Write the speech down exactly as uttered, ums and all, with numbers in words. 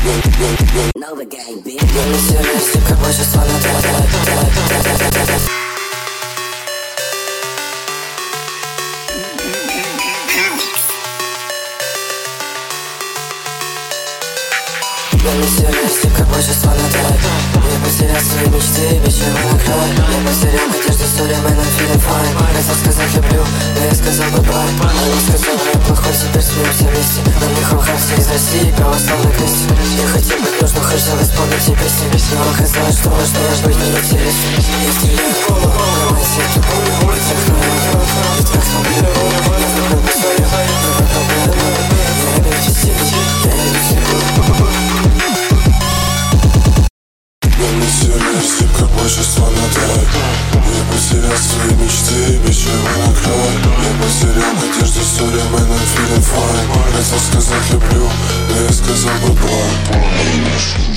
Новый гейм, бит. Не серьезно, как больше слона. Я не серьезно, как больше слона. Я потерял свои мечты, без чего на край. Я потерял надежду, sorry, man, I'm feeling fine. Хотел сказать люблю, но я сказал goodbye. Она сказала, я плохой, теперь смеемся вместе. На мне хохавцы из России, православный крестик. Я хотел быть нужным, хотел исполнить все песни. Но оказалось, что важно, я быть не интересен. Я стреляю в голову, давай сердце болью. Вдохну я ведь как смотрю. Я выбрал свою, я выбрал белую. Я люблю все силы, я люблю всего. Я не серьезно, как больше слона. Я потерял свои мечты, без чего на край. Я потерял надежду, sorry, man, I'm feeling fine. Хотел сказать люблю, но я сказал goodbye.